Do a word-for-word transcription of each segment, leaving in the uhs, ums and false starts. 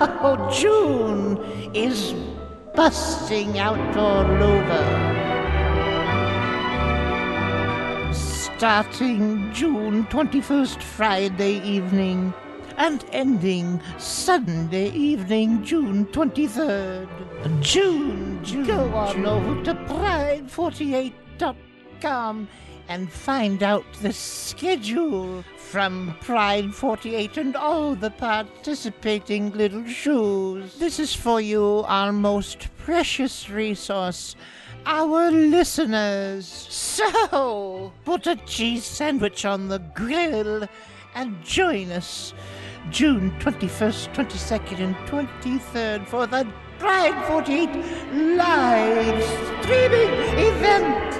Oh, June is busting out all over. Starting June twenty-first, Friday evening, and ending Sunday evening, June twenty-third. June, June go on June. Over to pride forty-eight dot com and find out the schedule from Pride forty-eight and all the participating little shows. This is for you, our most precious resource, our listeners. So, put a cheese sandwich on the grill and join us June twenty-first, twenty-second, and twenty-third for the Pride forty-eight live streaming event.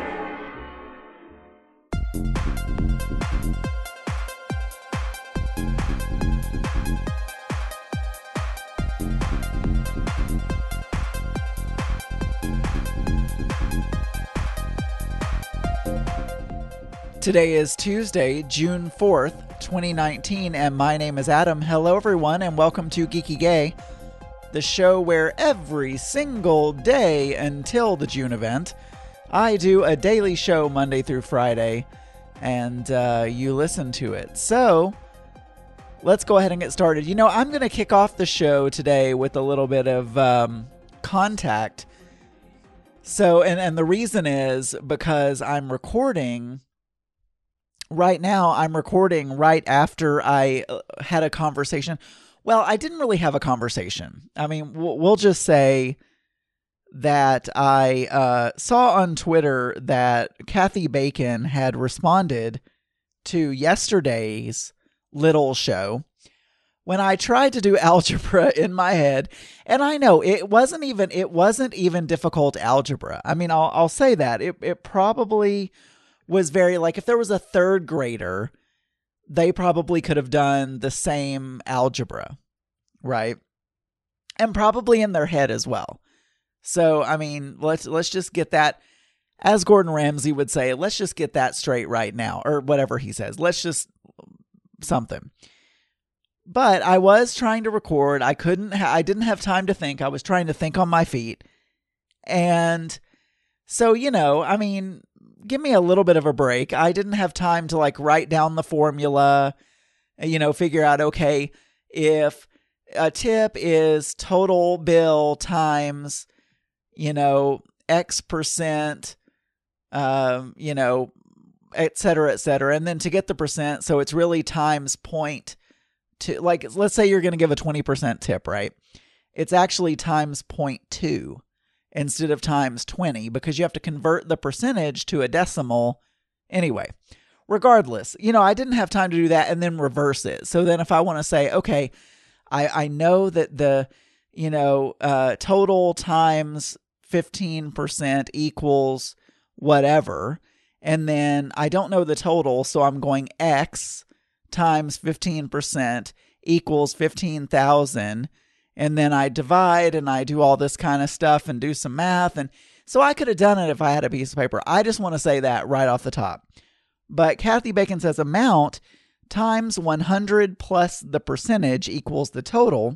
Today is Tuesday, June fourth, twenty nineteen, and my name is Adam. Hello, everyone, and welcome to Geeky Gay, the show where every single day until the June event, I do a daily show Monday through Friday, and uh, you listen to it. So, let's go ahead and get started. You know, I'm going to kick off the show today with a little bit of um, contact. So, and, and the reason is because I'm recording... Right now, I'm recording right after I had a conversation. Well, I didn't really have a conversation. I mean, we'll just say that I uh, saw on Twitter that Kathy Bacon had responded to yesterday's little show when I tried to do algebra in my head. And I know it wasn't even it wasn't even difficult algebra. I mean, I'll I'll say that it it probably was very, like, if there was a third grader, they probably could have done the same algebra, right? And probably in their head as well. So, I mean, let's let's just get that, as Gordon Ramsay would say, let's just get that straight right now, or whatever he says. Let's just something. But I was trying to record. I couldn't, ha- I didn't have time to think. I was trying to think on my feet. And so, you know, I mean, give me a little bit of a break. I didn't have time to like write down the formula, you know, figure out, okay, if a tip is total bill times, you know, X percent, um, you know, et cetera, et cetera. And then to get the percent, so it's really times point two, like, let's say you're going to give a twenty percent tip, right? It's actually times point two. Instead of times twenty, because you have to convert the percentage to a decimal. Anyway, regardless, you know, I didn't have time to do that and then reverse it. So then if I want to say, okay, I, I know that the, you know, uh, total times fifteen percent equals whatever, and then I don't know the total, so I'm going X times fifteen percent equals fifteen thousand. And then I divide and I do all this kind of stuff and do some math. And so I could have done it if I had a piece of paper. I just want to say that right off the top. But Kathy Bacon says amount times one hundred plus the percentage equals the total.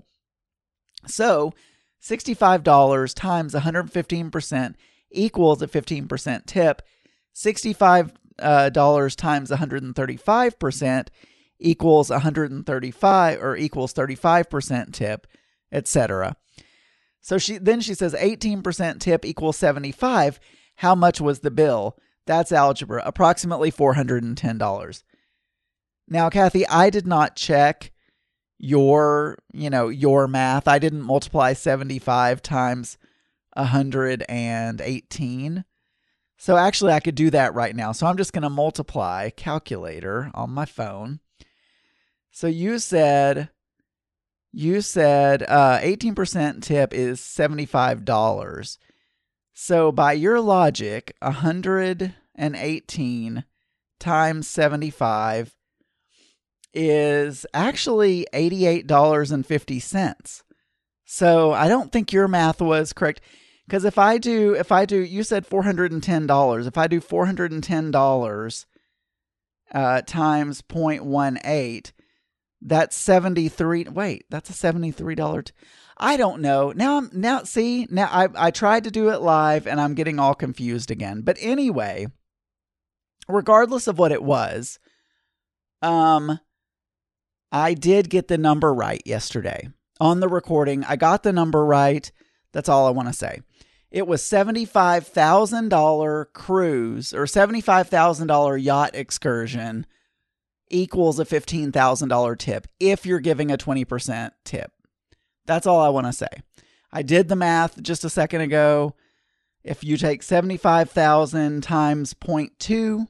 So sixty-five dollars times one hundred fifteen percent equals a fifteen percent tip. sixty-five dollars uh, times one hundred thirty-five percent equals one hundred thirty-five or equals thirty-five percent tip, et cetera. So she then she says eighteen percent tip equals seventy-five. How much was the bill? That's algebra, approximately four hundred ten dollars. Now, Kathy, I did not check your, you know, your math. I didn't multiply seventy-five times one hundred eighteen. So actually I could do that right now. So I'm just going to multiply calculator on my phone. So you said You said uh, eighteen percent tip is seventy-five dollars. So by your logic, one hundred eighteen times seventy-five is actually eighty-eight dollars and fifty cents. So I don't think your math was correct. Because if I do, if I do, you said four hundred ten dollars. If I do four hundred ten dollars uh, times zero point one eight, That's seventy-three. Wait, that's a seventy-three dollars. T- I don't know. Now I'm now see, now I I tried to do it live and I'm getting all confused again. But anyway, regardless of what it was, um I did get the number right yesterday. On the recording, I got the number right. That's all I want to say. It was seventy-five thousand dollars cruise or seventy-five thousand dollars yacht excursion equals a fifteen thousand dollars tip if you're giving a twenty percent tip. That's all I want to say. I did the math just a second ago. If you take seventy-five thousand times zero point two,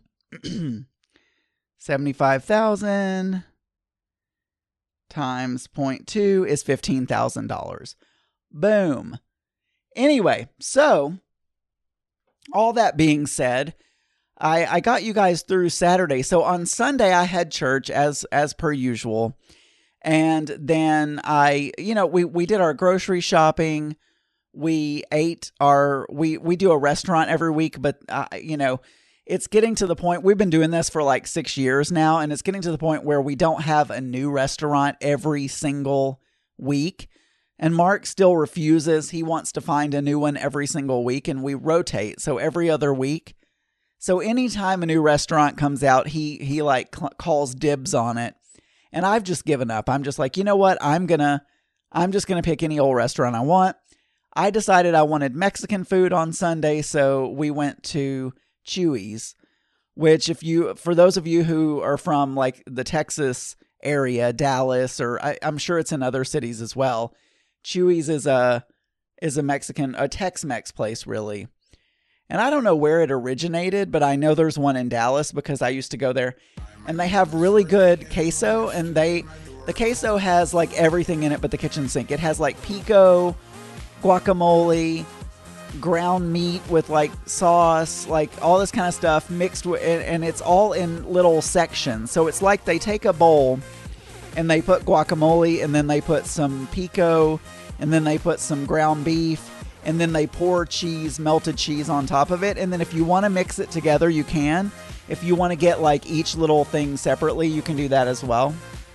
seventy-five thousand times zero point two is fifteen thousand dollars. Boom. Anyway, so all that being said, I, I got you guys through Saturday. So on Sunday, I had church as as per usual. And then I, you know, we, we did our grocery shopping. We ate our, we, we do a restaurant every week, but, uh, you know, it's getting to the point, we've been doing this for like six years now, and it's getting to the point where we don't have a new restaurant every single week. And Mark still refuses. He wants to find a new one every single week, and we rotate. So every other week. So anytime a new restaurant comes out, he he like cl- calls dibs on it. And I've just given up. I'm just like, you know what? I'm gonna I'm just gonna pick any old restaurant I want. I decided I wanted Mexican food on Sunday, so we went to Chuy's, which if you for those of you who are from like the Texas area, Dallas, or I, I'm sure it's in other cities as well. Chuy's is a is a Mexican, a Tex-Mex place, really. And I don't know where it originated, but I know there's one in Dallas because I used to go there. And they have really good queso, and they the queso has like everything in it but the kitchen sink. It has like pico, guacamole, ground meat with like sauce, like all this kind of stuff mixed with, and it's all in little sections. So it's like they take a bowl and they put guacamole, and then they put some pico, and then they put some ground beef, and then they pour cheese, melted cheese on top of it. And then if you want to mix it together, you can. If you want to get like each little thing separately, you can do that as well.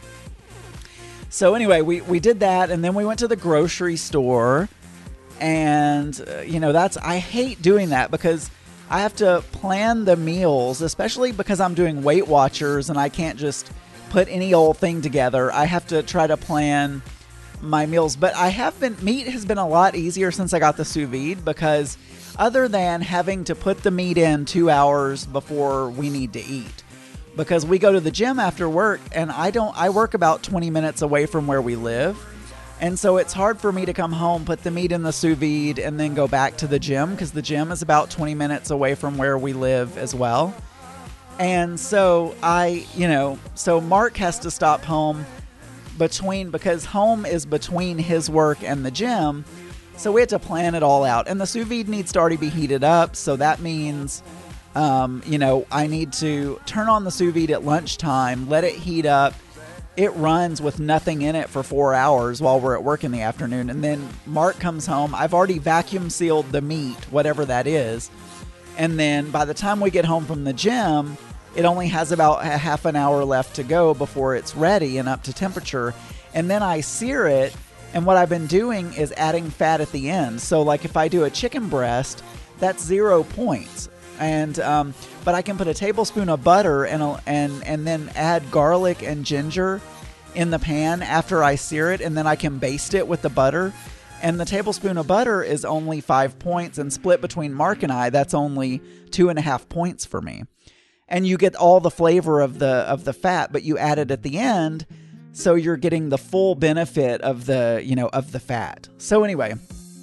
So anyway, we, we did that, and then we went to the grocery store. And, uh, you know, that's, I hate doing that because I have to plan the meals, especially because I'm doing Weight Watchers and I can't just put any old thing together. I have to try to plan my meals. But I have been, meat has been a lot easier since I got the sous vide, because other than having to put the meat in two hours before we need to eat, because we go to the gym after work, and I don't, I work about twenty minutes away from where we live. And so it's hard for me to come home, put the meat in the sous vide, and then go back to the gym, because the gym is about twenty minutes away from where we live as well. And so I, you know, so Mark has to stop home between, because home is between his work and the gym. So we had to plan it all out. And the sous vide needs to already be heated up. So that means, um, you know, I need to turn on the sous vide at lunchtime, let it heat up. It runs with nothing in it for four hours while we're at work in the afternoon. And then Mark comes home. I've already vacuum sealed the meat, whatever that is. And then by the time we get home from the gym, it only has about a half an hour left to go before it's ready and up to temperature. And then I sear it. And what I've been doing is adding fat at the end. So like if I do a chicken breast, that's zero points. And um, but I can put a tablespoon of butter and a, and and then add garlic and ginger in the pan after I sear it, and then I can baste it with the butter. And the tablespoon of butter is only five points, and split between Mark and I, that's only two and a half points for me. And you get all the flavor of the of the fat, but you add it at the end, so you're getting the full benefit of the you know of the fat. So anyway,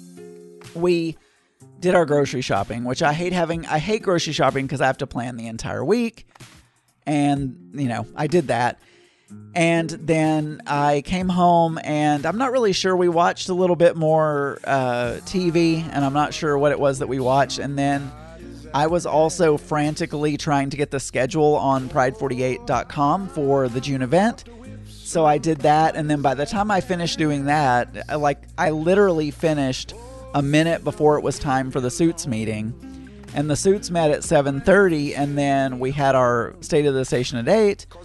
we did our grocery shopping, which I hate having. I hate grocery shopping because I have to plan the entire week. And, you know, I did that. And then I came home, and I'm not really sure. We watched a little bit more uh, T V, and I'm not sure what it was that we watched. And then I was also frantically trying to get the schedule on pride forty-eight dot com for the June event. So I did that. And then by the time I finished doing that, like I literally finished a minute before it was time for the Suits meeting. And the Suits met at seven thirty, and then we had our State of the Station at eight.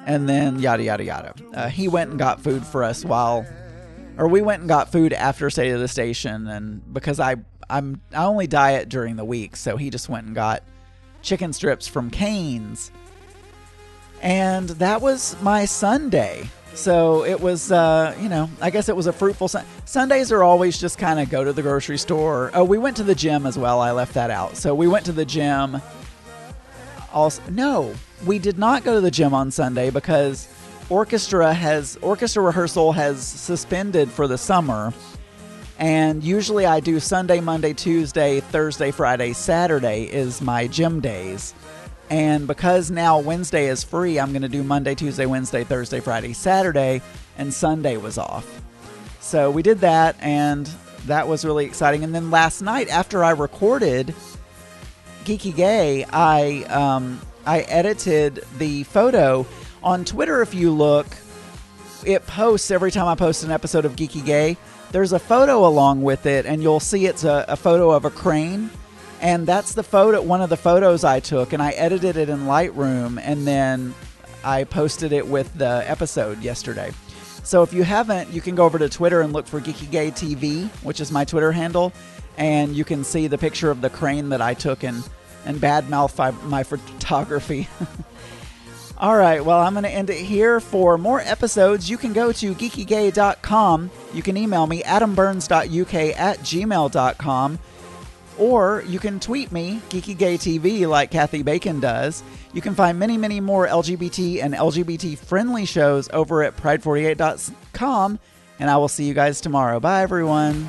and then yada, yada, yada. Uh, he went and got food for us while, or we went and got food after State of the Station, and because I, I'm, I only diet during the week, so he just went and got chicken strips from Cane's. And that was my Sunday. So it was, uh, you know, I guess it was a fruitful Sun- Sundays are always just kind of go to the grocery store. Oh, we went to the gym as well. I left that out. So we went to the gym. Also, no, we did not go to the gym on Sunday because orchestra has orchestra rehearsal has suspended for the summer. And usually I do Sunday, Monday, Tuesday, Thursday, Friday, Saturday is my gym days. And because now Wednesday is free, I'm going to do Monday, Tuesday, Wednesday, Thursday, Friday, Saturday, and Sunday was off. So we did that, and that was really exciting. And then last night, after I recorded Geeky Gay, I um, I edited the photo. On Twitter, if you look, it posts every time I post an episode of Geeky Gay. There's a photo along with it, and you'll see it's a, a photo of a crane. And that's the photo, one of the photos I took, and I edited it in Lightroom, and then I posted it with the episode yesterday. So if you haven't, you can go over to Twitter and look for Geeky Gay T V, which is my Twitter handle, and you can see the picture of the crane that I took and, and badmouth my photography. All right, well, I'm going to end it here. For more episodes, you can go to geeky gay dot com. You can email me, adam burns dot u k at gmail dot com. Or you can tweet me, Geeky Gay T V, like Kathy Bacon does. You can find many, many more L G B T and L G B T-friendly shows over at pride forty-eight dot com, and I will see you guys tomorrow. Bye, everyone.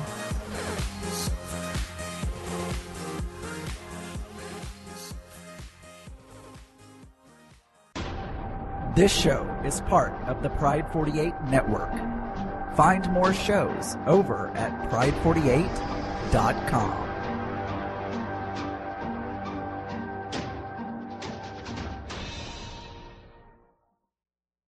This show is part of the Pride forty-eight Network. Find more shows over at pride forty-eight dot com.